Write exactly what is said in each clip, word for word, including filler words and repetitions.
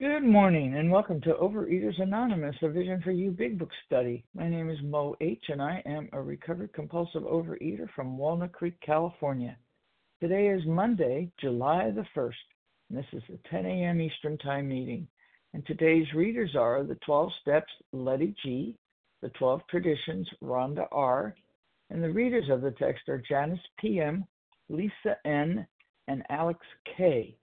Good morning and welcome to Overeaters Anonymous, a Vision for You Big Book study. My name is Mo H. and I am a recovered compulsive overeater from Walnut Creek, California. Today is Monday, July the first, and this is a ten a.m. Eastern Time meeting. And today's readers are the twelve Steps, Letty G., the twelve Traditions, Rhonda R., and the readers of the text are Janice P M, Lisa N., and Alex K.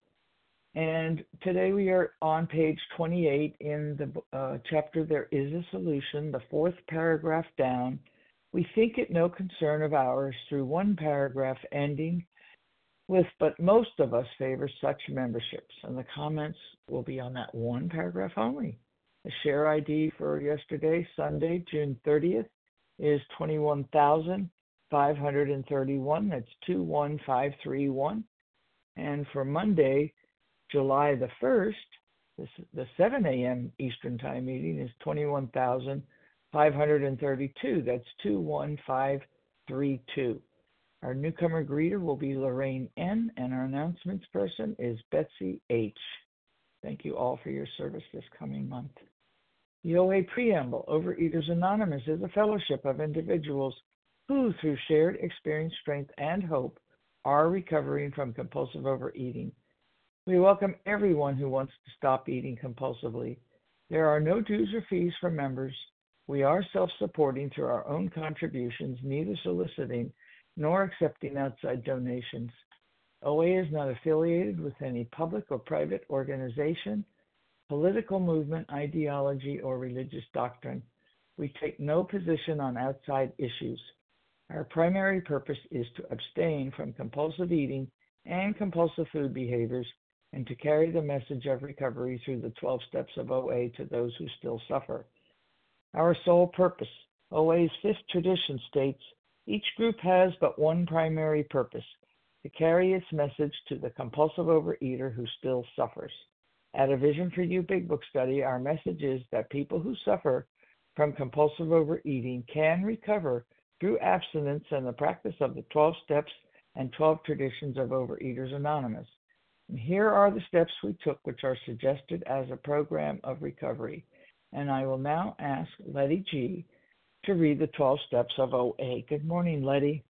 And today we are on page twenty-eight in the uh, chapter There Is a Solution, the fourth paragraph down. We think it no concern of ours through one paragraph ending with, but most of us favor such memberships. And the comments will be on that one paragraph only. The share I D for yesterday, Sunday, June thirtieth, is twenty-one thousand five hundred thirty-one. That's two one five three one. And for Monday, July the first, this, the seven a.m. Eastern Time meeting is twenty-one thousand five hundred thirty-two. That's two one five three two. Our newcomer greeter will be Lorraine N., and our announcements person is Betsy H. Thank you all for your service this coming month. The O A Preamble, Overeaters Anonymous, is a fellowship of individuals who, through shared experience, strength, and hope, are recovering from compulsive overeating. We welcome everyone who wants to stop eating compulsively. There are no dues or fees for members. We are self-supporting through our own contributions, neither soliciting nor accepting outside donations. O A is not affiliated with any public or private organization, political movement, ideology, or religious doctrine. We take no position on outside issues. Our primary purpose is to abstain from compulsive eating and compulsive food behaviors, and to carry the message of recovery through the twelve steps of O A to those who still suffer. Our sole purpose, O A's fifth tradition states, each group has but one primary purpose, to carry its message to the compulsive overeater who still suffers. At a Vision for You Big Book study, our message is that people who suffer from compulsive overeating can recover through abstinence and the practice of the twelve steps and twelve traditions of Overeaters Anonymous. And here are the steps we took, which are suggested as a program of recovery. And I will now ask Letty G. to read the twelve steps of O A. Good morning, Letty.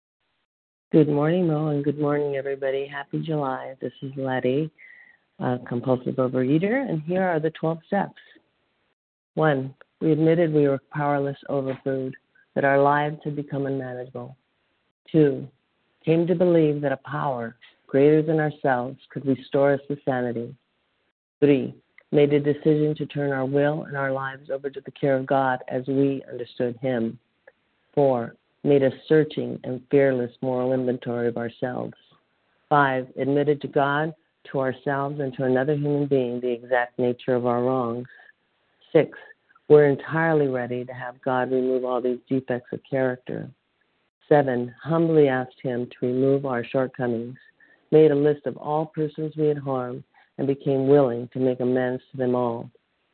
Good morning, Mo, and good morning, everybody. Happy July. This is Letty, a compulsive overeater, and here are the twelve steps. One, we admitted we were powerless over food, that our lives had become unmanageable. Two, came to believe that a power greater than ourselves could restore us to sanity. Three, made a decision to turn our will and our lives over to the care of God as we understood Him. Four, made a searching and fearless moral inventory of ourselves. Five, admitted to God, to ourselves, and to another human being the exact nature of our wrongs. Six, we're entirely ready to have God remove all these defects of character. Seven, humbly asked Him to remove our shortcomings, made a list of all persons we had harmed, and became willing to make amends to them all.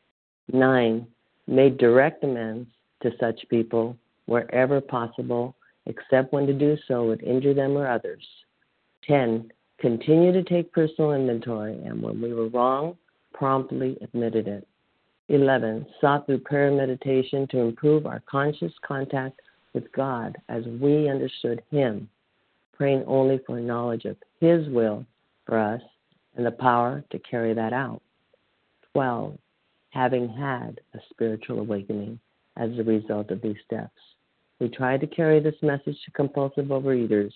Nine, made direct amends to such people wherever possible, except when to do so would injure them or others. Ten, continue to take personal inventory, and when we were wrong, promptly admitted it. Eleven, sought through prayer and meditation to improve our conscious contact with God as we understood Him, praying only for knowledge of His will for us and the power to carry that out. Twelve, having had a spiritual awakening as a result of these steps, we try to carry this message to compulsive overeaters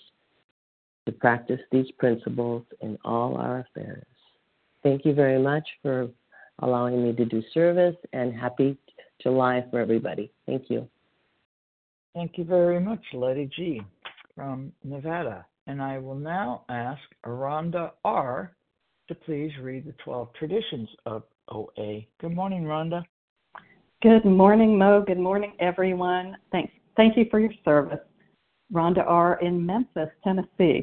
to practice these principles in all our affairs. Thank you very much for allowing me to do service, and happy July for everybody. Thank you. Thank you very much, Letty G. from Nevada. And I will now ask Rhonda R. to please read the twelve traditions of O A. Good morning, Rhonda. Good morning, Mo. Good morning, everyone. Thanks. Thank you for your service. Rhonda R. in Memphis, Tennessee.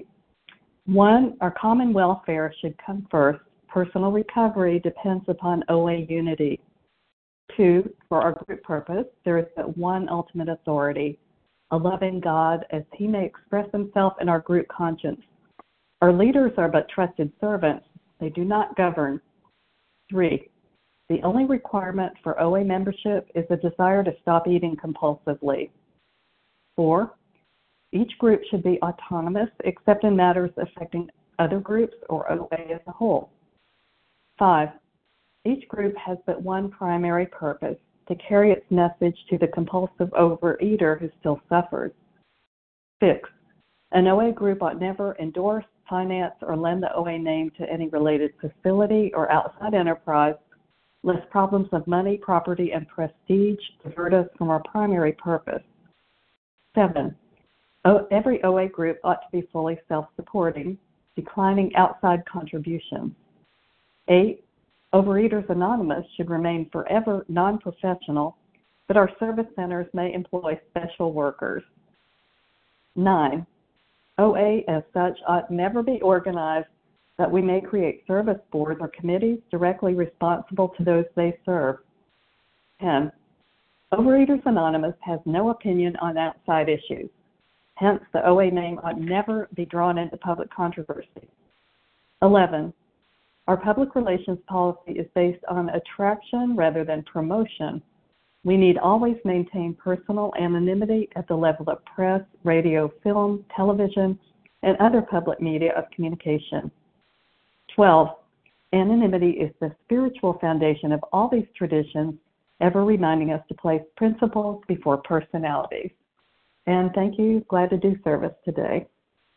One, our common welfare should come first. Personal recovery depends upon O A unity. Two, for our group purpose, there is but one ultimate authority, a loving God as He may express Himself in our group conscience. Our leaders are but trusted servants. They do not govern. Three, The only requirement for O A membership is a desire to stop eating compulsively. Four, each group should be autonomous except in matters affecting other groups or O A as a whole. Five, each group has but one primary purpose, to carry its message to the compulsive overeater who still suffers. Six, an O A group ought never endorse, finance, or lend the O A name to any related facility or outside enterprise, lest problems of money, property, and prestige divert us from our primary purpose. Seven, o- every O A group ought to be fully self-supporting, declining outside contributions. Eight, Overeaters Anonymous should remain forever non-professional, but our service centers may employ special workers. Nine, O A as such ought never be organized that we may create service boards or committees directly responsible to those they serve. Ten, Overeaters Anonymous has no opinion on outside issues. Hence, the O A name ought never be drawn into public controversy. Eleven, our public relations policy is based on attraction rather than promotion. We need always maintain personal anonymity at the level of press, radio, film, television, and other public media of communication. Twelve, anonymity is the spiritual foundation of all these traditions, ever reminding us to place principles before personalities. And thank you. Glad to do service today.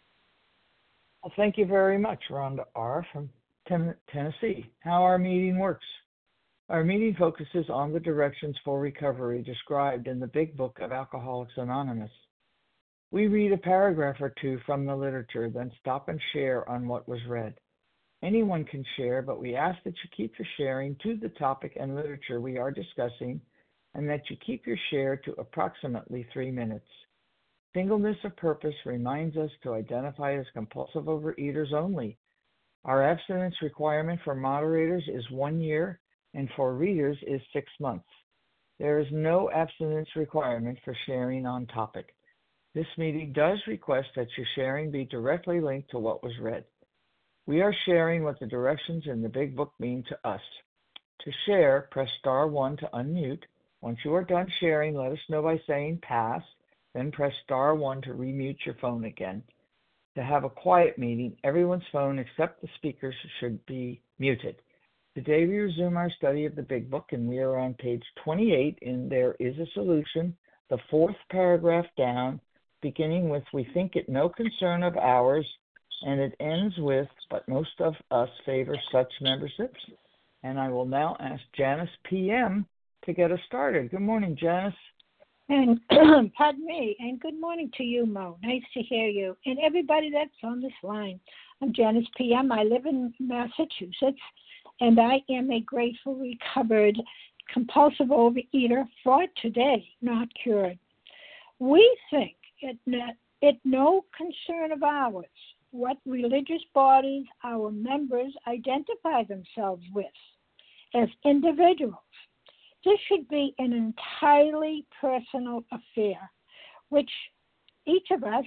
Well, thank you very much, Rhonda R. from Ten- Tennessee. How our meeting works. Our meeting focuses on the directions for recovery described in the Big Book of Alcoholics Anonymous. We read a paragraph or two from the literature, then stop and share on what was read. Anyone can share, but we ask that you keep your sharing to the topic and literature we are discussing, and that you keep your share to approximately three minutes. Singleness of purpose reminds us to identify as compulsive overeaters only. Our abstinence requirement for moderators is one year, and for readers is six months. There is no abstinence requirement for sharing on topic. This meeting does request that your sharing be directly linked to what was read. We are sharing what the directions in the Big Book mean to us. To share, press star one to unmute. Once you are done sharing, let us know by saying pass, then press star one to remute your phone again. To have a quiet meeting, everyone's phone except the speakers should be muted. Today we resume our study of the Big Book, and we are on page twenty-eight in There Is a Solution, the fourth paragraph down, beginning with we think it no concern of ours, and it ends with, but most of us favor such memberships. And I will now ask Janice P M to get us started. Good morning, Janice. And pardon me, and good morning to you, Mo. Nice to hear you, and everybody that's on this line. I'm Janice P M I live in Massachusetts, and I am a grateful, recovered, compulsive overeater for today, not cured. We think it, not, it no concern of ours what religious bodies our members identify themselves with as individuals. This should be an entirely personal affair, which each of us,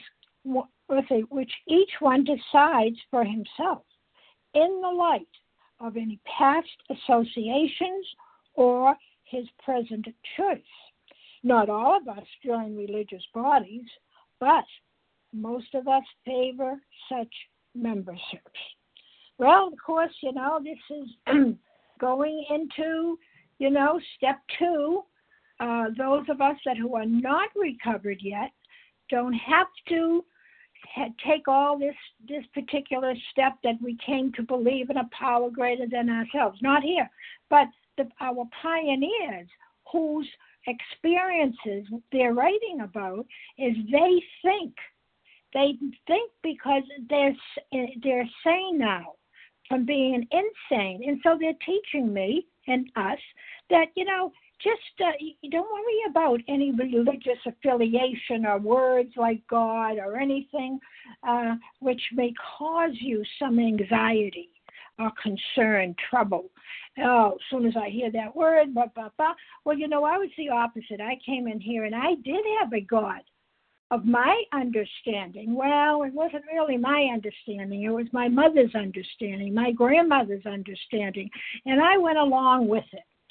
which each one decides for himself in the light of any past associations or his present choice. Not all of us join religious bodies, but most of us favor such memberships. Well, of course, you know, this is going into, you know, step two. Uh, those of us that who are not recovered yet don't have to ha- take all this, this particular step that we came to believe in a power greater than ourselves. Not here, but the, our pioneers whose experiences they're writing about is they think. They think because they're they're sane now from being insane. And so they're teaching me and us that, you know, just uh, don't worry about any religious affiliation or words like God or anything uh, which may cause you some anxiety or concern, trouble. Oh, as soon as I hear that word, blah, blah, blah. Well, you know, I was the opposite. I came in here and I did have a God of my understanding. Well, it wasn't really my understanding. It was my mother's understanding, my grandmother's understanding, and I went along with it.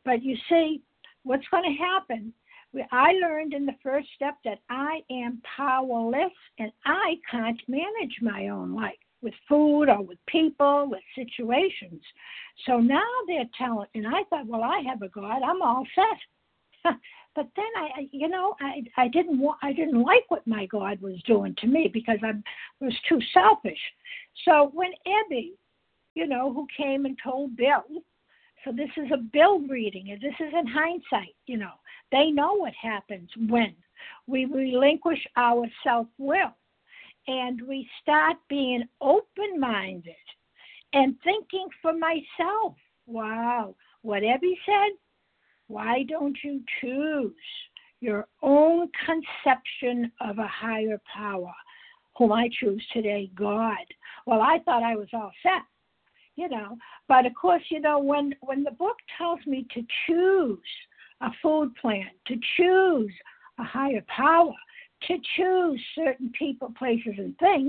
But you see, what's going to happen? I learned in the first step that I am powerless and I can't manage my own life with food or with people, with situations. So now they're telling, and I thought, well, I have a God, I'm all set. But then I, you know, I, I didn't want, I didn't like what my God was doing to me because I was too selfish. So when Ebby, you know, who came and told Bill, so this is a Bill reading, and this is in hindsight, you know, they know what happens when we relinquish our self-will and we start being open-minded and thinking for myself. Wow, what Ebby said, why don't you choose your own conception of a higher power, whom I choose today, God? Well, I thought I was all set. You know, but of course, you know, when, when the book tells me to choose a food plan, to choose a higher power, to choose certain people, places, and things,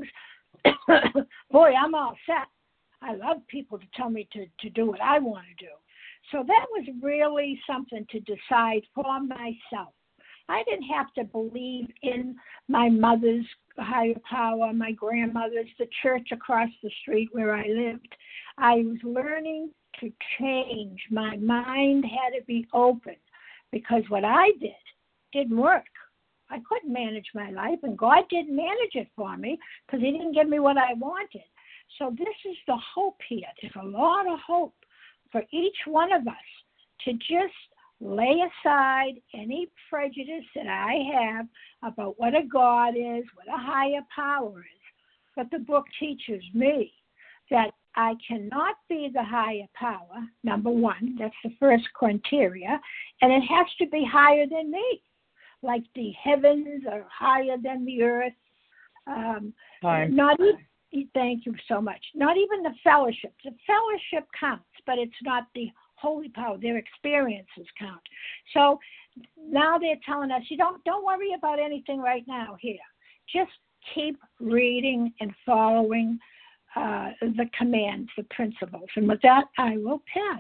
boy, I'm all set. I love people to tell me to, to do what I want to do. So that was really something to decide for myself. I didn't have to believe in my mother's higher power, my grandmother's, the church across the street where I lived. I was learning to change. My mind had to be open because what I did didn't work. I couldn't manage my life, and God didn't manage it for me because he didn't give me what I wanted. So this is the hope here. There's a lot of hope for each one of us to just lay aside any prejudice that I have about what a God is, what a higher power is. But the book teaches me that I cannot be the higher power, number one. That's the first criteria. And it has to be higher than me, like the heavens are higher than the earth. Um, not even, thank you so much. Not even the fellowship. The fellowship counts, but it's not the holy power. Their experiences count. So now they're telling us, you don't don't worry about anything right now here. Just keep reading and following uh, the commands, the principles. And with that, I will pass.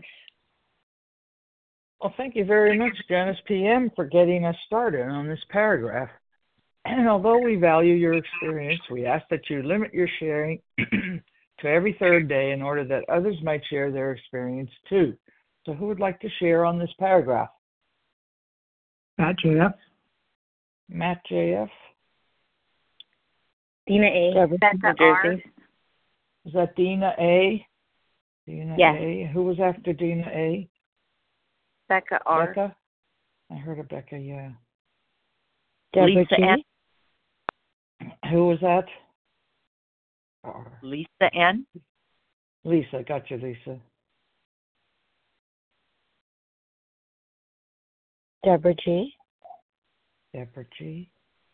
Well, thank you very much, Janice P M, for getting us started on this paragraph. And although we value your experience, we ask that you limit your sharing to every third day in order that others might share their experience too. So who would like to share on this paragraph? Matt J F. Matt J F. Dina A. Becca R. Is that Dina A? Dina yes. A. Who was after Dina A? Becca R. Becca? I heard of Becca, yeah. Deborah Lisa N. Who was that? R. Lisa N. Lisa, got you, Lisa. Deborah G. Deborah G.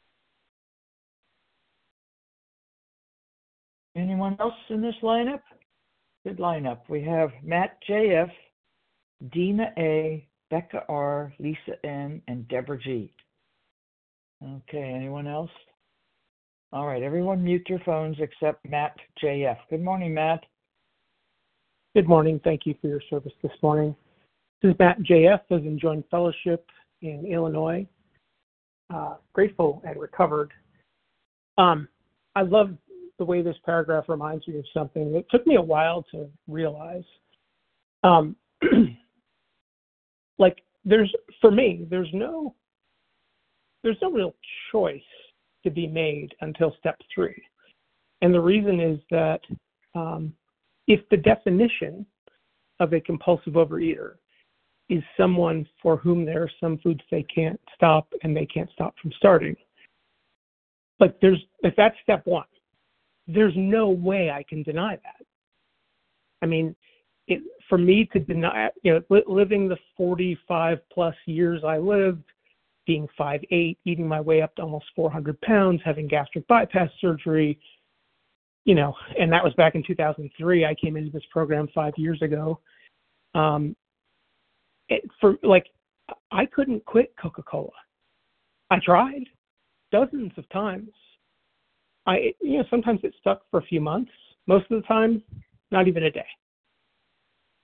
Anyone else in this lineup? Good lineup. We have Matt J F, Dina A, Becca R, Lisa N, and Deborah G. Okay, anyone else? All right, everyone mute your phones except Matt J F. Good morning, Matt. Good morning. Thank you for your service this morning. This is Matt J F, as in Joint Fellowship in Illinois. Uh, grateful and recovered. Um, I love the way this paragraph reminds me of something that took me a while to realize. Um, like, there's, for me, there's no, there's no real choice to be made until step three. And the reason is that um, if the definition of a compulsive overeater is someone for whom there are some foods they can't stop and they can't stop from starting, like there's, if that's step one, there's no way I can deny that. I mean, it, for me to deny, you know, li- living the forty-five plus years I lived, being five eight, eating my way up to almost four hundred pounds, having gastric bypass surgery, you know, and that was back in two thousand three. I came into this program five years ago. Um, it, for like, I couldn't quit Coca-Cola. I tried dozens of times. I, you know, sometimes it stuck for a few months. Most of the time, not even a day.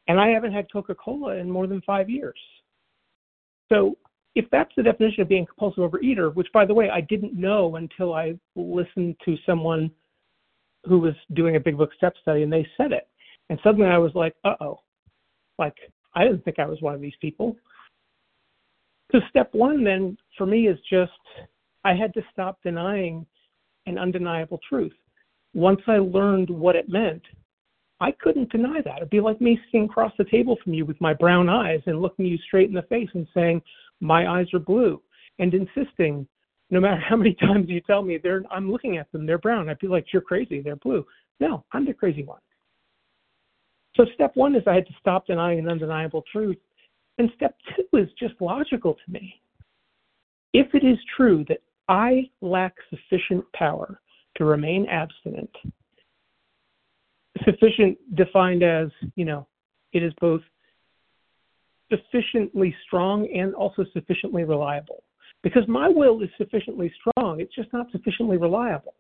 and I haven't had Coca-Cola in more than five years. So if that's the definition of being a compulsive overeater, which, by the way, I didn't know until I listened to someone who was doing a Big Book Step study, and they said it. And suddenly I was like, uh-oh. Like, I didn't think I was one of these people. So step one then for me is just I had to stop denying an undeniable truth. Once I learned what it meant, I couldn't deny that. It'd be like me sitting across the table from you with my brown eyes and looking you straight in the face and saying, my eyes are blue, and insisting, no matter how many times you tell me they're, I'm looking at them, they're brown. I'd be like, you're crazy, they're blue. No, I'm the crazy one. So step one is I had to stop denying an undeniable truth. And step two is just logical to me. If it is true that I lack sufficient power to remain abstinent, sufficient defined as, you know, it is both sufficiently strong and also sufficiently reliable. Because my will is sufficiently strong, it's just not sufficiently reliable.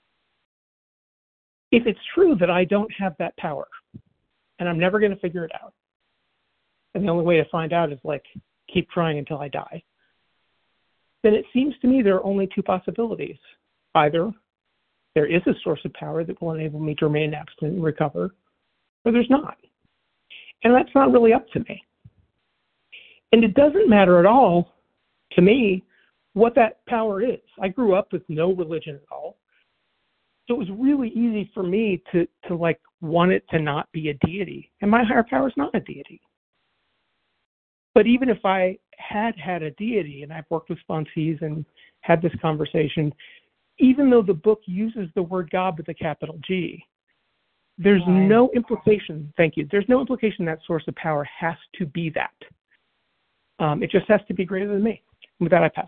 If it's true that I don't have that power, and I'm never going to figure it out, and the only way to find out is, like, keep trying until I die, then it seems to me there are only two possibilities. Either there is a source of power that will enable me to remain abstinent and recover, or there's not. And that's not really up to me. And it doesn't matter at all to me what that power is. I grew up with no religion at all. So it was really easy for me to, to like want it to not be a deity. And my higher power is not a deity. But even if I had had a deity, and I've worked with sponsees and had this conversation, even though the book uses the word God with a capital G, there's right. no implication, thank you, there's no implication that source of power has to be that. Um, it just has to be greater than me. With that, I pass.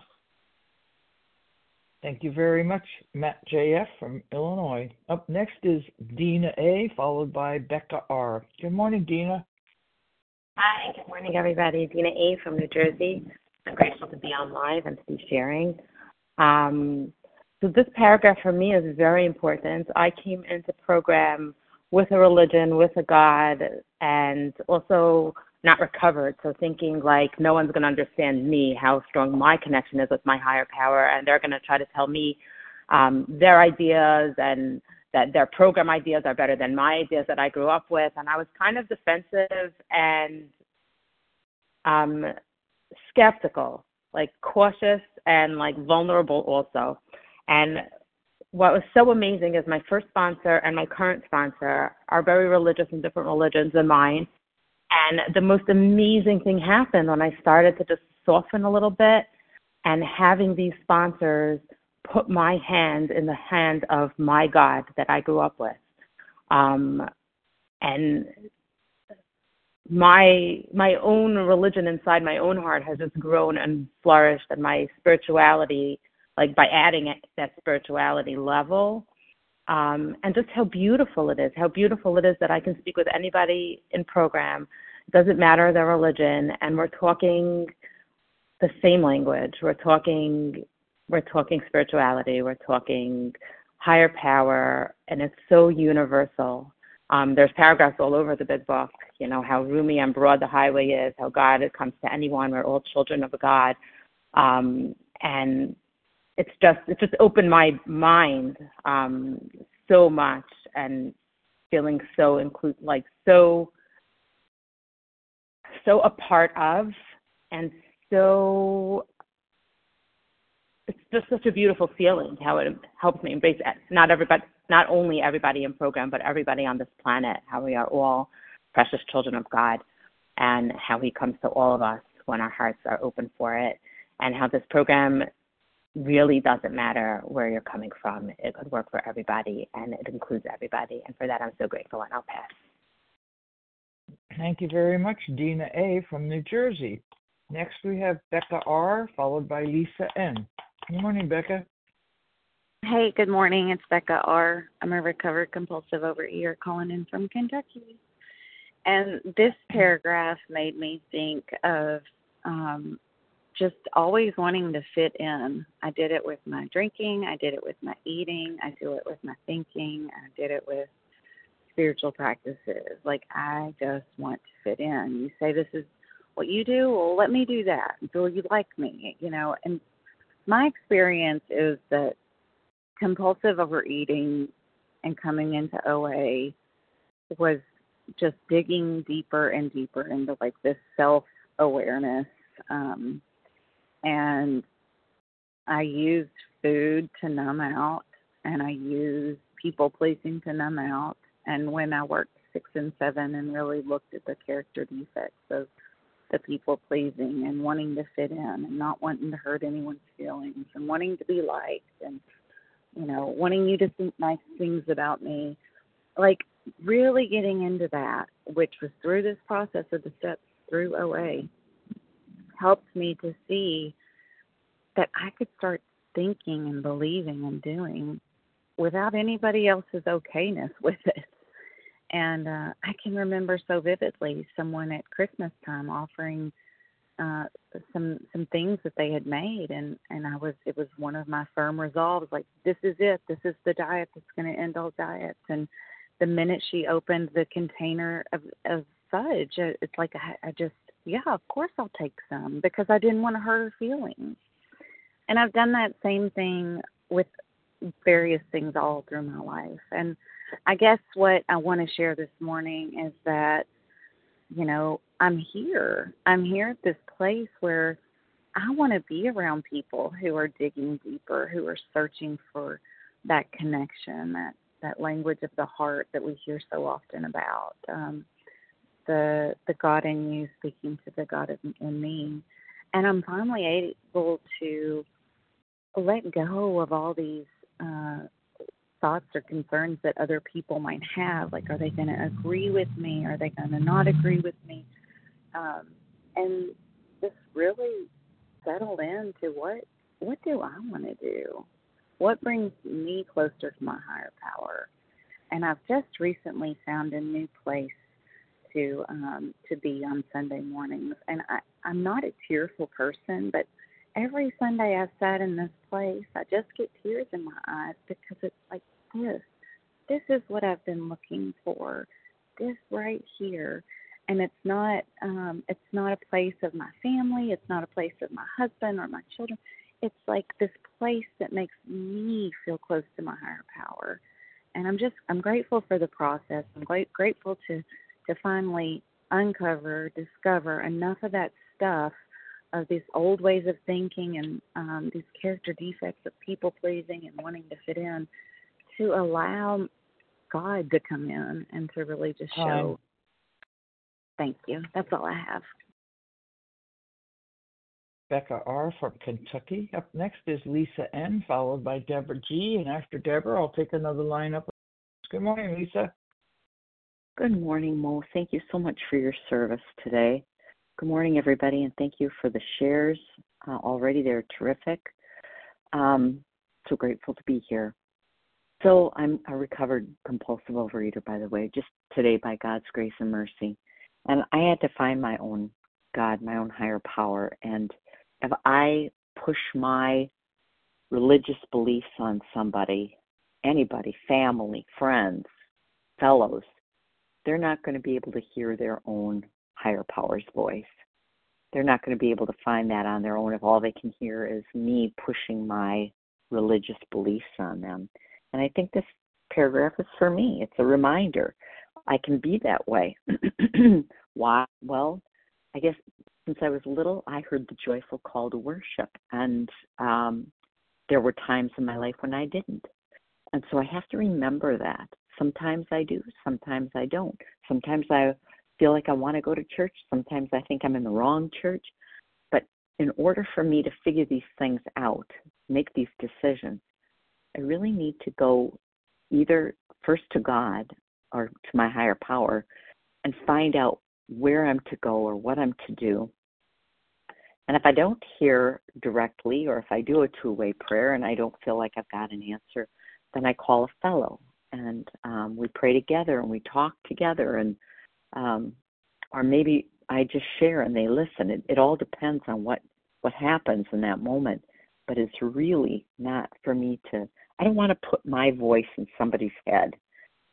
Thank you very much, Matt J F from Illinois. Up next is Dina A, followed by Becca R. Good morning, Dina. Hi, good morning, everybody. Dina A from New Jersey. I'm grateful to be on live and to be sharing. Um, so this paragraph for me is very important. I came into program with a religion, with a God, and also not recovered. So thinking like no one's going to understand me, how strong my connection is with my higher power, and they're going to try to tell me um, their ideas and that their program ideas are better than my ideas that I grew up with. And I was kind of defensive and um, skeptical, like cautious and like vulnerable also. And what was so amazing is my first sponsor and my current sponsor are very religious in different religions than mine. And the most amazing thing happened when I started to just soften a little bit and having these sponsors put my hand in the hand of my God that I grew up with. Um, and my my own religion inside my own heart has just grown and flourished, and my spirituality, like by adding it, that spirituality level, um, and just how beautiful it is, how beautiful it is that I can speak with anybody in program. It doesn't matter their religion, and we're talking the same language. We're talking We're talking spirituality, we're talking higher power, and it's so universal. Um, there's paragraphs all over the big book, you know, how roomy and broad the highway is, how God it comes to anyone, we're all children of a God. Um, and it's just, it just opened my mind um, so much, and feeling so include, like so, so a part of, and so it's just such a beautiful feeling how it helps me embrace not everybody, not only everybody in program, but everybody on this planet, how we are all precious children of God, and how he comes to all of us when our hearts are open for it, and how this program really doesn't matter where you're coming from. It could work for everybody, and it includes everybody. And for that, I'm so grateful, and I'll pass. Thank you very much, Dina A. from New Jersey. Next, we have Becca R., followed by Lisa N. Good morning, Becca. Hey, good morning. It's Becca R. I'm a recovered compulsive overeater calling in from Kentucky. And this paragraph made me think of um, just always wanting to fit in. I did it with my drinking. I did it with my eating. I do it with my thinking. I did it with spiritual practices. Like, I just want to fit in. You say this is what you do, well, let me do that until you like me, you know. And my experience is that compulsive overeating and coming into O A was just digging deeper and deeper into, like, this self-awareness. Um, and I used food to numb out, and I used people-pleasing to numb out. And when I worked six and seven and really looked at the character defects of the people-pleasing and wanting to fit in and not wanting to hurt anyone's feelings and wanting to be liked and, you know, wanting you to think nice things about me, like really getting into that, which was through this process of the steps through O A, helped me to see that I could start thinking and believing and doing without anybody else's okayness with it. And uh, I can remember so vividly someone at Christmas time offering uh, some some things that they had made, and, and I was it was one of my firm resolves, like, this is it, this is the diet that's going to end all diets. And the minute she opened the container of, of fudge, it's like I, I just, yeah, of course I'll take some, because I didn't want to hurt her feelings. And I've done that same thing with various things all through my life. And I guess what I want to share this morning is that, you know, I'm here. I'm here at this place where I want to be around people who are digging deeper, who are searching for that connection, that, that language of the heart that we hear so often about, um, the the God in you speaking to the God in, in me. And I'm finally able to let go of all these uh, thoughts or concerns that other people might have. Like, are they going to agree with me? Are they going to not agree with me? Um, and just really settle into what what do I want to do? What brings me closer to my higher power? And I've just recently found a new place to um, to be on Sunday mornings. And I, I'm not a tearful person, but every Sunday I've sat in this place, I just get tears in my eyes, because it's like this. This is what I've been looking for. This right here. And it's not um, it's not a place of my family. It's not a place of my husband or my children. It's like this place that makes me feel close to my higher power. And I'm just, I'm grateful for the process. I'm quite grateful to, to finally uncover, discover enough of that stuff, of these old ways of thinking and um, these character defects of people pleasing and wanting to fit in, to allow God to come in and to really just show. Thank you. That's all I have. Becca R. from Kentucky. Up next is Lisa N., followed by Deborah G. And after Deborah, I'll take another line up. Good morning, Lisa. Good morning, Mo. Thank you so much for your service today. Good morning, everybody, and thank you for the shares. Uh, already they're terrific. Um, so grateful to be here. So I'm a recovered compulsive overeater, by the way, just today by God's grace and mercy. And I had to find my own God, my own higher power. And if I push my religious beliefs on somebody, anybody, family, friends, fellows, they're not going to be able to hear their own higher power's voice. They're not going to be able to find that on their own if all they can hear is me pushing my religious beliefs on them. And I think this paragraph is for me. It's a reminder. I can be that way. Why? Well, I guess since I was little, I heard the joyful call to worship. And um, there were times in my life when I didn't. And so I have to remember that. Sometimes I do, sometimes I don't. Sometimes I feel like I want to go to church. Sometimes I think I'm in the wrong church. But in order for me to figure these things out, make these decisions, I really need to go either first to God or to my higher power and find out where I'm to go or what I'm to do. And if I don't hear directly, or if I do a two-way prayer and I don't feel like I've got an answer, then I call a fellow, and um, we pray together and we talk together, and um, or maybe I just share and they listen. It, it all depends on what, what happens in that moment, but it's really not for me to, I don't want to put my voice in somebody's head.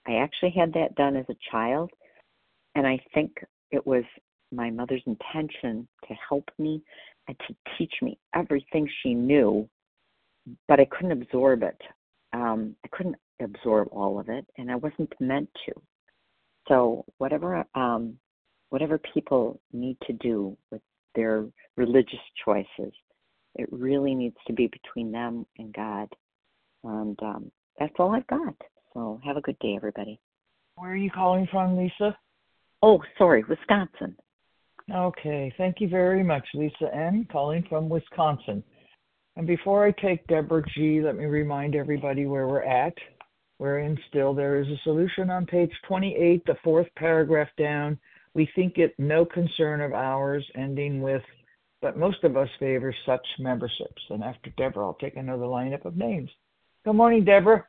I actually had that done as a child, and I think it was my mother's intention to help me and to teach me everything she knew, but I couldn't absorb it. Um, I couldn't absorb all of it, and I wasn't meant to. So whatever um, whatever people need to do with their religious choices, it really needs to be between them and God. And um, that's all I've got. So have a good day, everybody. Where are you calling from, Lisa? Oh, sorry, Wisconsin. Okay, thank you very much, Lisa N., calling from Wisconsin. And before I take Deborah G., let me remind everybody where we're at. We're in Still There Is a Solution on page twenty-eight, the fourth paragraph down. We think it no concern of ours, ending with, but most of us favor such memberships. And after Deborah, I'll take another lineup of names. Good morning, Deborah.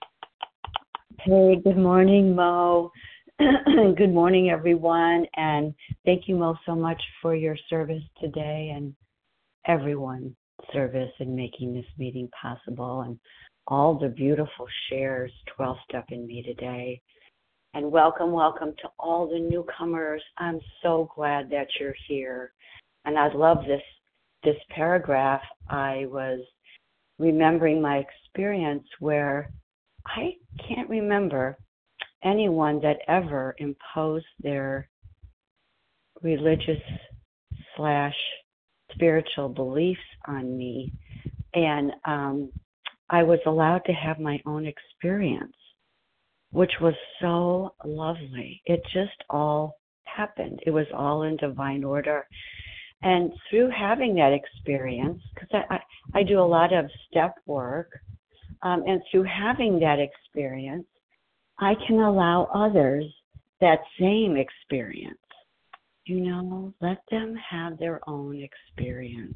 Hey, good morning, Mo. Good morning, everyone. And thank you, Mo, so much for your service today and everyone's service in making this meeting possible and all the beautiful shares, twelve-step in me today. And welcome, welcome to all the newcomers. I'm so glad that you're here. And I love this, this paragraph. I was remembering my experience where I can't remember anyone that ever imposed their religious slash spiritual beliefs on me. And um, I was allowed to have my own experience, which was so lovely. It just all happened. It was all in divine order. And through having that experience, because I, I, I do a lot of step work, um, and through having that experience, I can allow others that same experience. You know, let them have their own experience.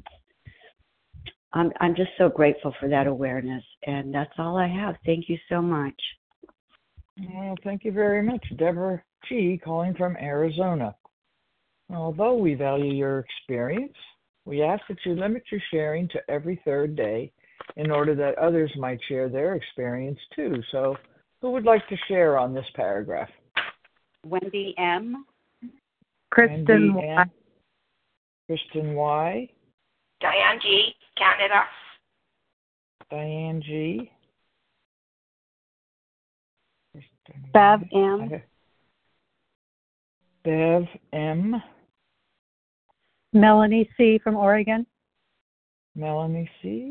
I'm, I'm just so grateful for that awareness, and that's all I have. Thank you so much. Well, thank you very much, Deborah G., calling from Arizona. Although we value your experience, we ask that you limit your sharing to every third day in order that others might share their experience too. So who would like to share on this paragraph? Wendy M. Kristen Wendy M. Kristen Y. Diane G., Canada. Diane G. Kristen Bev Y. M. Bev M. Melanie C. from Oregon. Melanie C.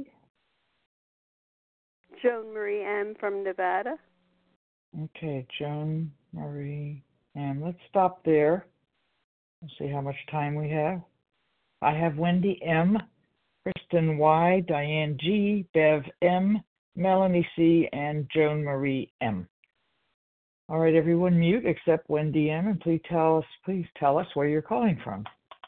Joan Marie M. from Nevada. Okay, Joan Marie M. Let's stop there. Let's see how much time we have. I have Wendy M., Kristen Y., Diane G., Bev M., Melanie C., and Joan Marie M. All right, everyone mute except Wendy M., and please tell us, please tell us where you're calling from.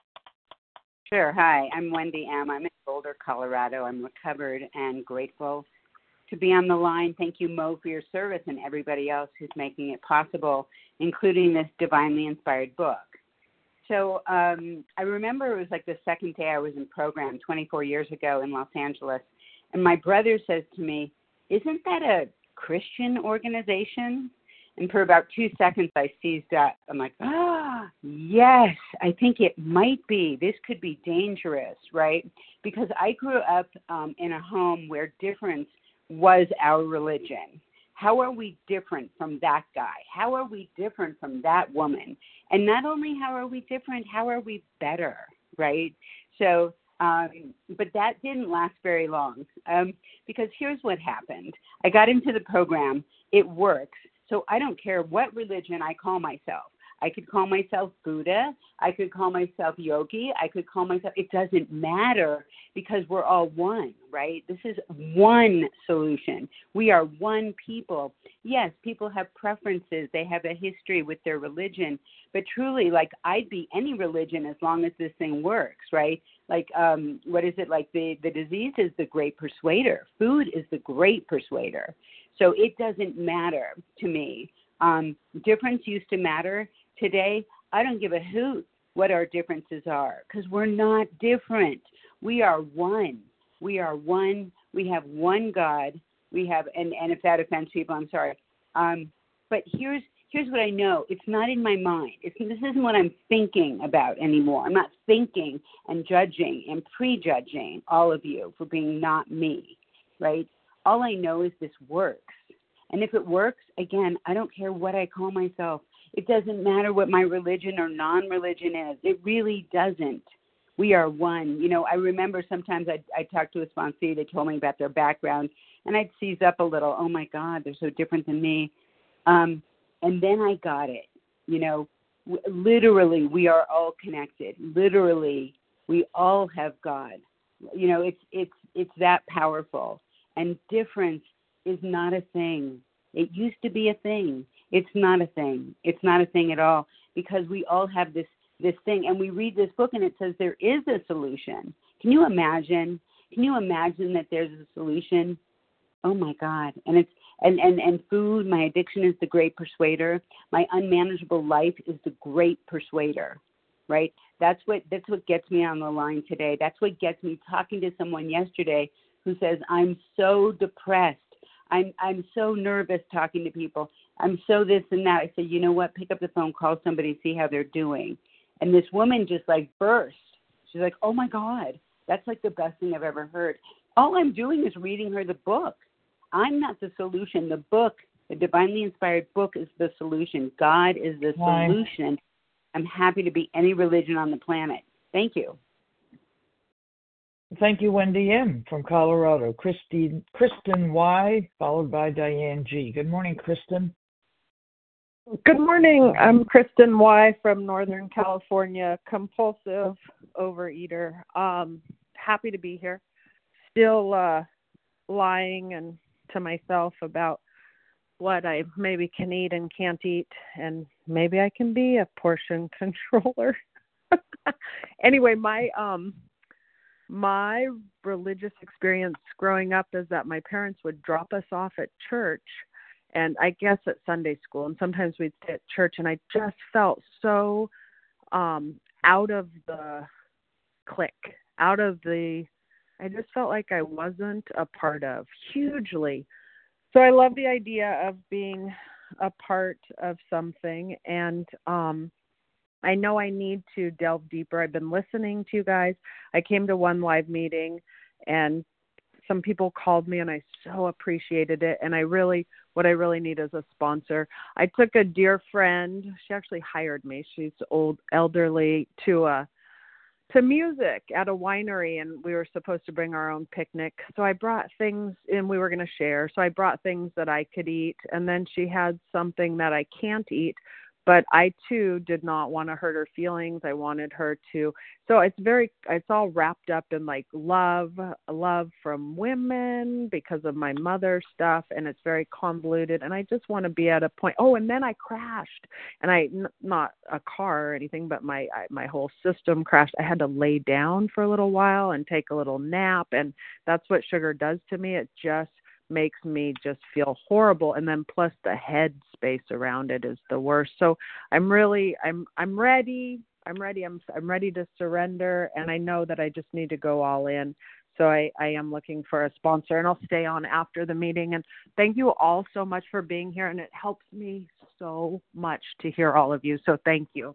Sure. Hi, I'm Wendy M. I'm in Boulder, Colorado. I'm recovered and grateful to be on the line. Thank you, Mo, for your service and everybody else who's making it possible, including this divinely inspired book. So um, I remember it was like the second day I was in program twenty-four years ago in Los Angeles, and my brother says to me, "Isn't that a Christian organization?" And for about two seconds, I seized up. I'm like, ah, yes, I think it might be. This could be dangerous, right? Because I grew up um, in a home where difference was our religion. How are we different from that guy? How are we different from that woman? And not only how are we different, how are we better, right? So, um, but that didn't last very long um, because here's what happened. I got into the program. It works. So I don't care what religion I call myself. I could call myself Buddha. I could call myself Yogi. I could call myself, it doesn't matter because we're all one, right? This is one solution. We are one people. Yes, people have preferences. They have a history with their religion. But truly, like, I'd be any religion as long as this thing works, right? Like, um, what is it? Like the, the disease is the great persuader. Food is the great persuader. So it doesn't matter to me. Um, difference used to matter. Today, I don't give a hoot what our differences are because we're not different. We are one. We are one. We have one God. We have, and, and if that offends people, I'm sorry. Um, but here's here's what I know. It's not in my mind. It's, this isn't what I'm thinking about anymore. I'm not thinking and judging and prejudging all of you for being not me, right? All I know is this works. And if it works, again, I don't care what I call myself. It doesn't matter what my religion or non-religion is. It really doesn't. We are one. You know, I remember sometimes I'd, I'd talk to a sponsee. They told me about their background, and I'd seize up a little. Oh, my God, they're so different than me. Um, and then I got it. You know, w- literally, we are all connected. Literally, we all have God. You know, it's it's it's that powerful. And difference is not a thing. It used to be a thing. It's not a thing. It's not a thing at all, because we all have this this thing. And we read this book and it says there is a solution. Can you imagine? Can you imagine that there's a solution? Oh my God. And it's and, and, and food, my addiction is the great persuader. My unmanageable life is the great persuader. Right? That's what that's what gets me on the line today. That's what gets me talking to someone yesterday who says, I'm so depressed. I'm I'm so nervous talking to people. I'm so this and that. I said, you know what? Pick up the phone, call somebody, see how they're doing. And this woman just like burst. She's like, oh my God, that's like the best thing I've ever heard. All I'm doing is reading her the book. I'm not the solution. The book, the divinely inspired book, is the solution. God is the Right. solution. I'm happy to be any religion on the planet. Thank you. Thank you, Wendy M. from Colorado. Christine, Kristen Y., followed by Diane G. Good morning, Kristen. Good morning. I'm Kristen Y. from Northern California, compulsive overeater. Um, happy to be here. Still uh, lying and to myself about what I maybe can eat and can't eat, and maybe I can be a portion controller. Anyway, my um, my religious experience growing up is that my parents would drop us off at church, and I guess at Sunday school, and sometimes we'd stay at church, and I just felt so um, out of the clique, out of the, I just felt like I wasn't a part of, hugely. So I love the idea of being a part of something, and um, I know I need to delve deeper. I've been listening to you guys. I came to one live meeting, and some people called me, and I so appreciated it. And I really, what I really need is a sponsor. I took a dear friend. She actually hired me. She's old, elderly, to a to music at a winery, and we were supposed to bring our own picnic. So I brought things, and we were going to share. So I brought things that I could eat, and then she had something that I can't eat. But I, too, did not want to hurt her feelings. I wanted her to. So it's very, it's all wrapped up in like love, love from women because of my mother stuff. And it's very convoluted. And I just want to be at a point. Oh, and then I crashed. And I, n- not a car or anything, but my, I, my whole system crashed. I had to lay down for a little while and take a little nap. And that's what sugar does to me. It just makes me just feel horrible, and then plus the head space around it is the worst. So I'm really I'm I'm ready. I'm ready. I'm I'm ready to surrender, and I know that I just need to go all in. So I, I am looking for a sponsor, and I'll stay on after the meeting. And thank you all so much for being here, and it helps me so much to hear all of you. So thank you.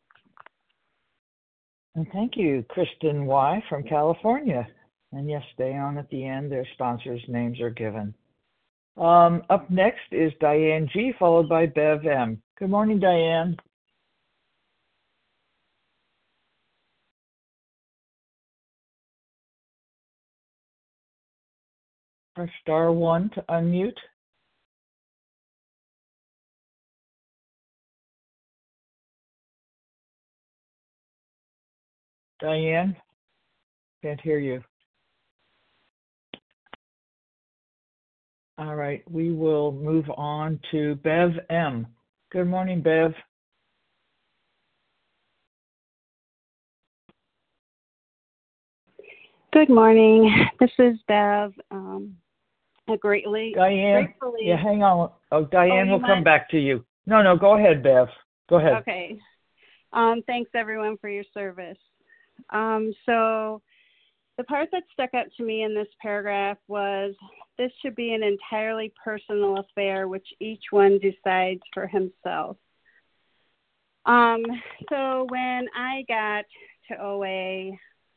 And thank you, Kristen Y. from California. And yes, stay on at the end. Their sponsors' names are given. Um, up next is Diane G., followed by Bev M. Good morning, Diane. Press star one to unmute. Diane, can't hear you. All right, we will move on to Bev M. Good morning, Bev. Good morning. This is Bev. Um, I greatly, Diane, gratefully. yeah, hang on. Oh, Diane Oh, will you come might- back to you. No, no, go ahead, Bev. Go ahead. Okay. Um, thanks, everyone, for your service. Um, so the part that stuck out to me in this paragraph was this should be an entirely personal affair which each one decides for himself. Um, so when I got to O A,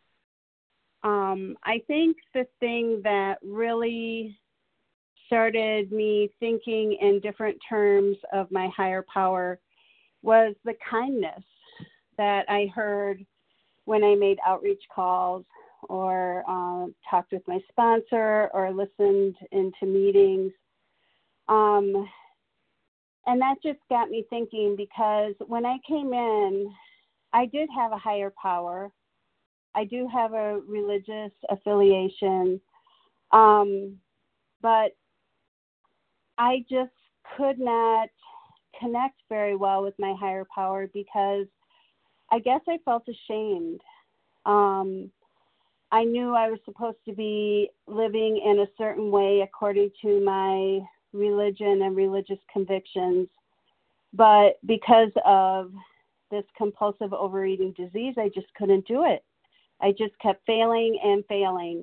um, I think the thing that really started me thinking in different terms of my higher power was the kindness that I heard when I made outreach calls or uh, talked with my sponsor or listened into meetings. Um, and that just got me thinking, because when I came in, I did have a higher power. I do have a religious affiliation, um, but I just could not connect very well with my higher power because I guess I felt ashamed. Um, I knew I was supposed to be living in a certain way according to my religion and religious convictions, but because of this compulsive overeating disease, I just couldn't do it. I just kept failing and failing.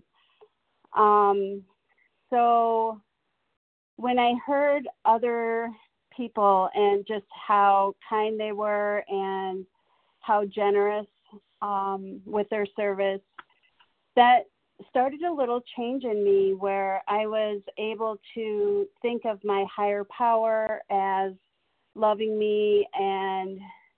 Um, so when I heard other people and just how kind they were and how generous um, with their service, that started a little change in me where I was able to think of my higher power as loving me and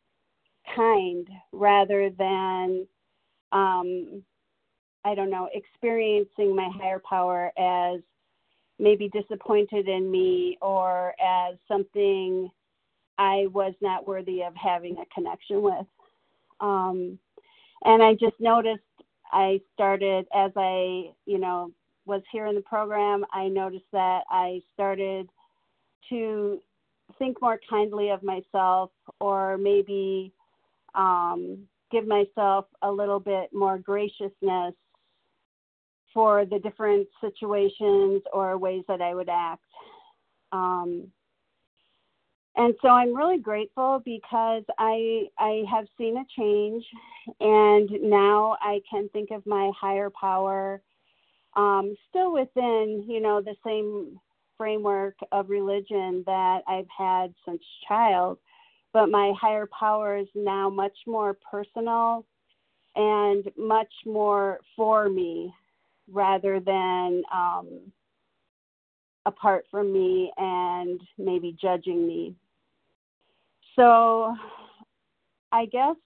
kind rather than, um, I don't know, experiencing my higher power as maybe disappointed in me or as something I was not worthy of having a connection with. Um, and I just noticed I started, as I, you know, was here in the program, I noticed that I started to think more kindly of myself, or maybe um, give myself a little bit more graciousness for the different situations or ways that I would act. Um, and so I'm really grateful because I I have seen a change, and now I can think of my higher power um, still within, you know, the same framework of religion that I've had since child, but my higher power is now much more personal and much more for me rather than um, apart from me and maybe judging me. So I guess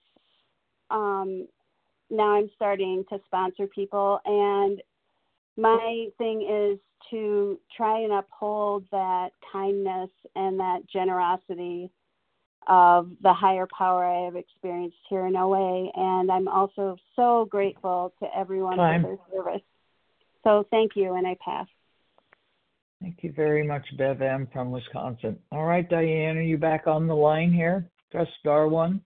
um, now I'm starting to sponsor people, and my thing is to try and uphold that kindness and that generosity of the higher power I have experienced here in O A, and I'm also so grateful to everyone Time. for their service. So thank you, and I pass. Thank you very much, Bev M. from Wisconsin. All right, Diane, are you back on the line here? Press star one.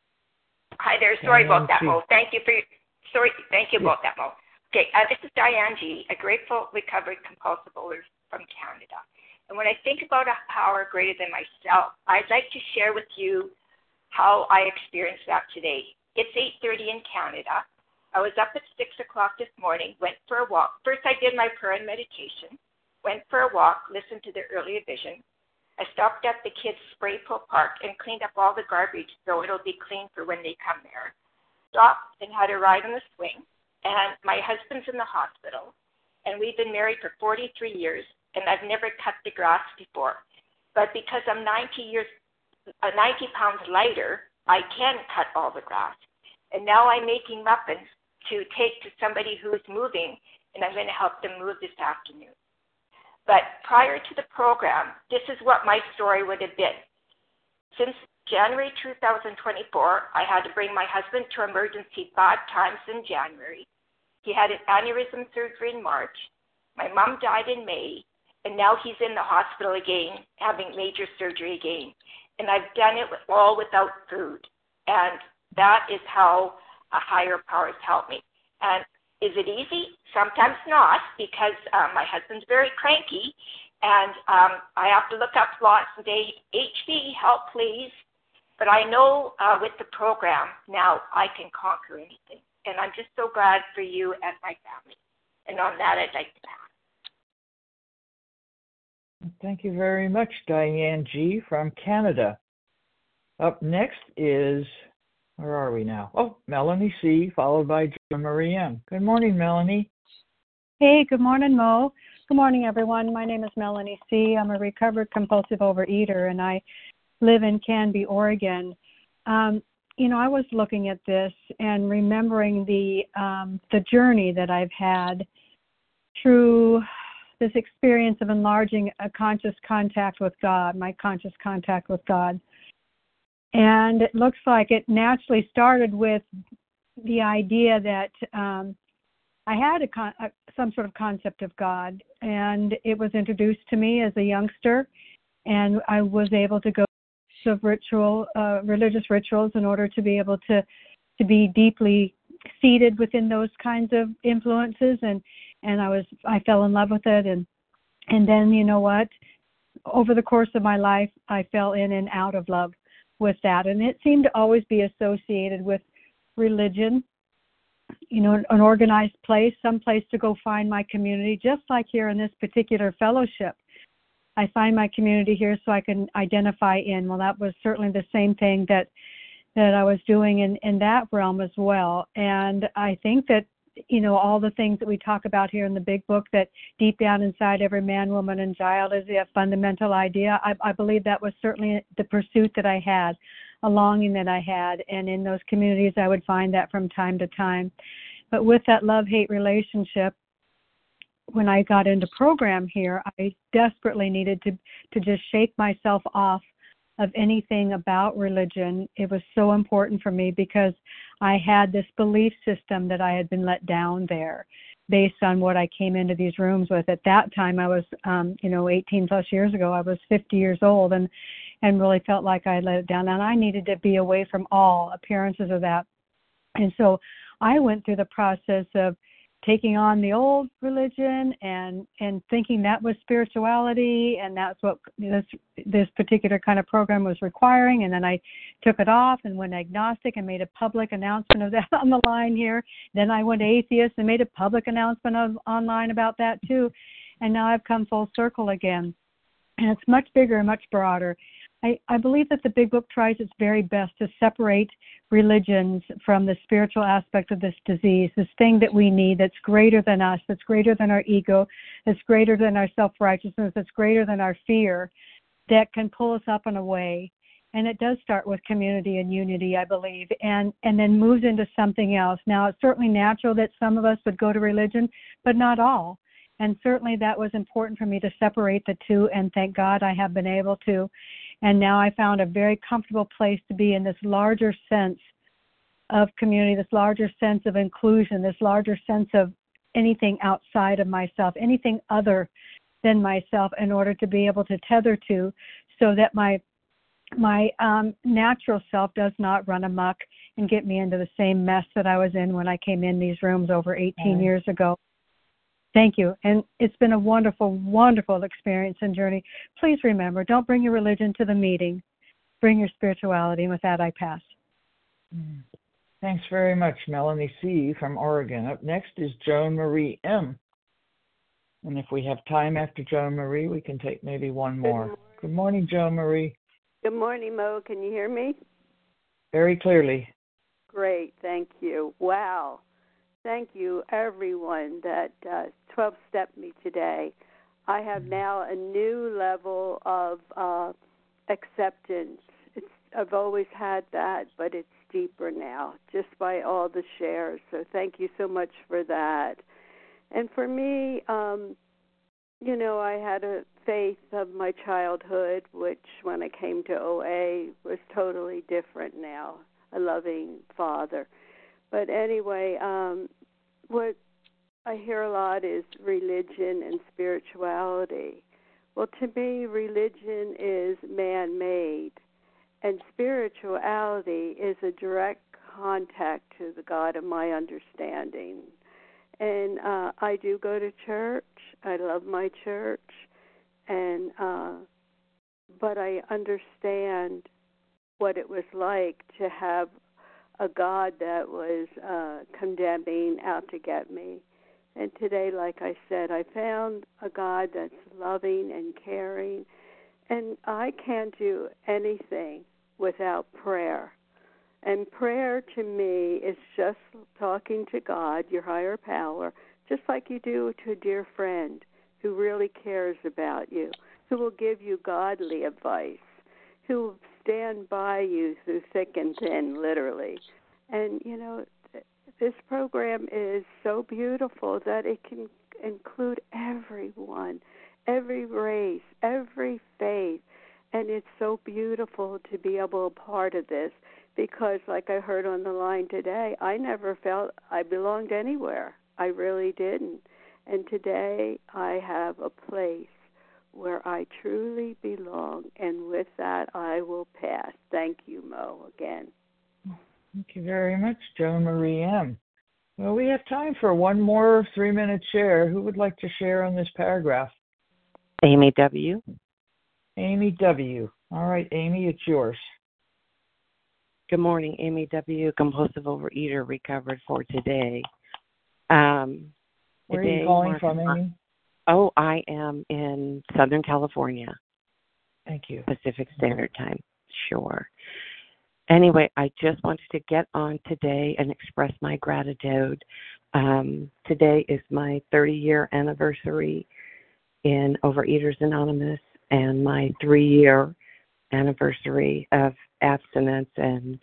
Hi there. Sorry Diane about that, G. Mo. Thank you for your, sorry. Thank you Yeah. about that, Mo. Okay, uh, this is Diane G., a grateful, recovered, compulsive overeater from Canada. And when I think about a power greater than myself, I'd like to share with you how I experienced that today. It's eight thirty in Canada. I was up at six o'clock this morning, went for a walk. First, I did my prayer and meditation, went for a walk, listened to the earlier vision. I stopped at the kids' spray pool park and cleaned up all the garbage so it'll be clean for when they come there. Stopped and had a ride on the swing. And my husband's in the hospital, and we've been married for forty-three years, and I've never cut the grass before. But because I'm ninety years, uh, ninety pounds lighter, I can cut all the grass. And now I'm making muffins to take to somebody who's moving, and I'm going to help them move this afternoon. But prior to the program, this is what my story would have been. Since January two thousand twenty-four, I had to bring my husband to emergency five times in January. He had an aneurysm surgery in March. My mom died in May, and now he's in the hospital again, having major surgery again. And I've done it all without food. And that is how a higher power has helped me. And is it easy? Sometimes not, because uh, my husband's very cranky, and um, I have to look up lots and say, H V, help please. But I know uh, with the program now I can conquer anything. And I'm just so glad for you and my family. And on that, I'd like to pass. Thank you very much, Diane G. from Canada. Up next is, where are we now? Oh, Melanie C., followed by Joan Marie M. Good morning, Melanie. Hey, good morning, Mo. Good morning, everyone. My name is Melanie C. I'm a recovered compulsive overeater, and I live in Canby, Oregon. Um, you know, I was looking at this and remembering the um, the journey that I've had through this experience of enlarging a conscious contact with God, my conscious contact with God. And it looks like it naturally started with the idea that um, I had a, con- a some sort of concept of God, and it was introduced to me as a youngster, and I was able to go to ritual, uh, religious rituals in order to be able to to be deeply seated within those kinds of influences, and and I was I fell in love with it, and and then you know what, over the course of my life, I fell in and out of love with that, and it seemed to always be associated with religion. You know, an organized place, some place to go find my community, just like here in this particular fellowship. I find my community here so I can identify in. Well, that was certainly the same thing that that I was doing in, in that realm as well. And I think that, you know, all the things that we talk about here in the big book, that deep down inside every man, woman, and child is a fundamental idea. I, I believe that was certainly the pursuit that I had, a longing that I had. And in those communities, I would find that from time to time. But with that love-hate relationship, when I got into program here, I desperately needed to, to just shake myself off of anything about religion. It was so important for me because I had this belief system that I had been let down there based on what I came into these rooms with. At that time, I was, um, you know, eighteen plus years ago, I was fifty years old and, and really felt like I had let it down. And I needed to be away from all appearances of that. And so I went through the process of taking on the old religion and and thinking that was spirituality, and that's what this this particular kind of program was requiring. And then I took it off and went agnostic and made a public announcement of that on the line here. Then I went atheist and made a public announcement of online about that too. And now I've come full circle again, and it's much bigger and much broader. I, I believe that the Big Book tries its very best to separate religions from the spiritual aspect of this disease, this thing that we need that's greater than us, that's greater than our ego, that's greater than our self-righteousness, that's greater than our fear, that can pull us up and away. And it does start with community and unity, I believe, and, and then moves into something else. Now, it's certainly natural that some of us would go to religion, but not all. And certainly that was important for me to separate the two, and thank God I have been able to. And now I found a very comfortable place to be in this larger sense of community, this larger sense of inclusion, this larger sense of anything outside of myself, anything other than myself, in order to be able to tether to, so that my my um, natural self does not run amok and get me into the same mess that I was in when I came in these rooms over eighteen years ago. Thank you. And it's been a wonderful, wonderful experience and journey. Please remember, don't bring your religion to the meeting. Bring your spirituality. And with that, I pass. Thanks very much, Melanie C. from Oregon. Up next is Joan Marie M. And if we have time after Joan Marie, we can take maybe one more. Good morning, Good morning Joan Marie. Good morning, Mo. Can you hear me? Very clearly. Great. Thank you. Wow. Thank you, everyone that uh, twelve-stepped me today. I have now a new level of uh, acceptance. It's, I've always had that, but it's deeper now, just by all the shares. So thank you so much for that. And for me, um, you know, I had a faith of my childhood, which when I came to O A was totally different now, a loving father. But anyway, um, what I hear a lot is religion and spirituality. Well, to me, religion is man-made, and spirituality is a direct contact to the God of my understanding. And uh, I do go to church. I love my church, and uh, but I understand what it was like to have a God that was uh, condemning, out to get me. And today, like I said, I found a God that's loving and caring. And I can't do anything without prayer. And prayer to me is just talking to God, your higher power, just like you do to a dear friend who really cares about you, who will give you godly advice, who will stand by you through thick and thin, literally. And, you know, this program is so beautiful that it can include everyone, every race, every faith. And it's so beautiful to be able to be a part of this because, like I heard on the line today, I never felt I belonged anywhere. I really didn't. And today I have a place where I truly belong. And with that, I will pass. Thank you, Mo, again. Thank you very much, Joan Marie M. Well, we have time for one more three-minute share. Who would like to share on this paragraph? Amy W. Amy W. All right, Amy, it's yours. Good morning, Amy W., compulsive overeater, recovered for today. Um, Where today are you calling from, Amy? Oh, I am in Southern California. Thank you. Pacific Standard Time. Sure. Anyway, I just wanted to get on today and express my gratitude. Um, today is my thirty-year anniversary in Overeaters Anonymous and my three-year anniversary of abstinence, and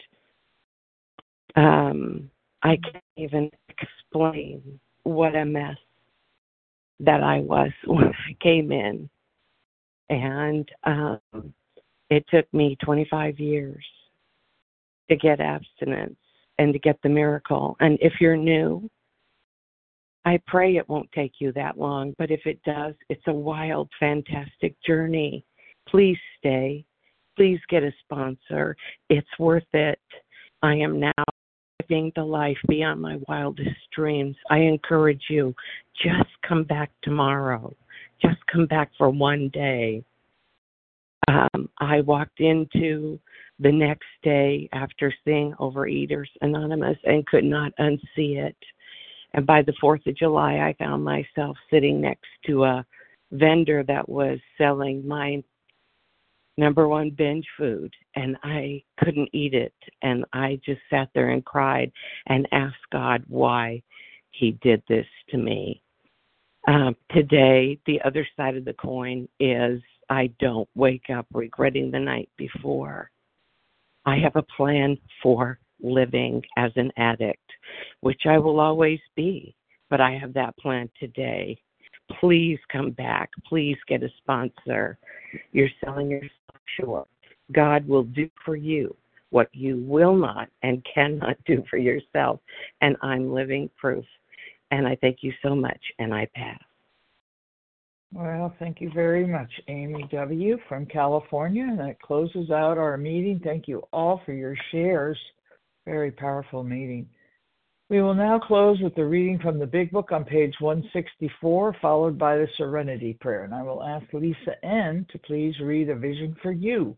um, I can't even explain what a mess that I was when I came in. And um, it took me twenty-five years to get abstinence and to get the miracle. And if you're new, I pray it won't take you that long, but if it does, it's a wild, fantastic journey. Please stay. Please get a sponsor. It's worth it. I am now living the life beyond my wildest dreams. I encourage you, just come back tomorrow. Just come back for one day. Um, I walked into the next day after seeing Overeaters Anonymous and could not unsee it. And by the fourth of July, I found myself sitting next to a vendor that was selling my number one binge food, and I couldn't eat it. And I just sat there and cried and asked God why he did this to me. Um, today, the other side of the coin is I don't wake up regretting the night before. I have a plan for living as an addict, which I will always be, but I have that plan today. Please come back. Please get a sponsor. You're selling yourself short. God will do for you what you will not and cannot do for yourself, and I'm living proof. And I thank you so much, and I pass. Well, thank you very much, Amy W. from California. And that closes out our meeting. Thank you all for your shares. Very powerful meeting. We will now close with the reading from the Big Book on page one sixty-four, followed by the Serenity Prayer. And I will ask Lisa N. to please read A Vision for You.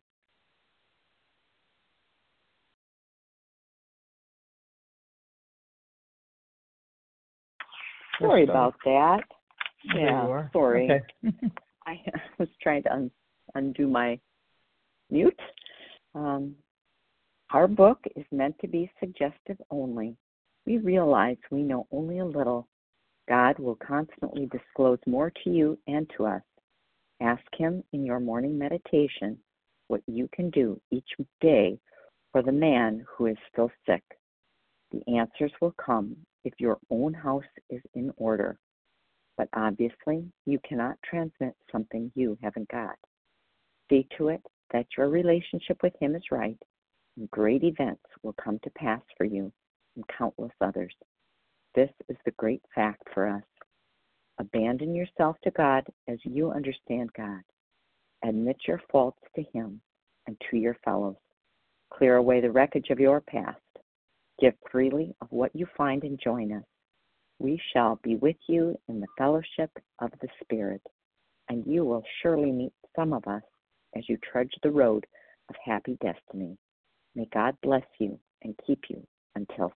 Sorry about that. There Yeah, you are. sorry. Okay. I was trying to un- undo my mute. Um, our book is meant to be suggestive only. We realize we know only a little. God will constantly disclose more to you and to us. Ask him in your morning meditation what you can do each day for the man who is still sick. The answers will come if your own house is in order. But obviously, you cannot transmit something you haven't got. See to it that your relationship with him is right, and great events will come to pass for you and countless others. This is the great fact for us. Abandon yourself to God as you understand God. Admit your faults to him and to your fellows. Clear away the wreckage of your past. Give freely of what you find and join us. We shall be with you in the fellowship of the Spirit, and you will surely meet some of us as you trudge the road of happy destiny. May God bless you and keep you until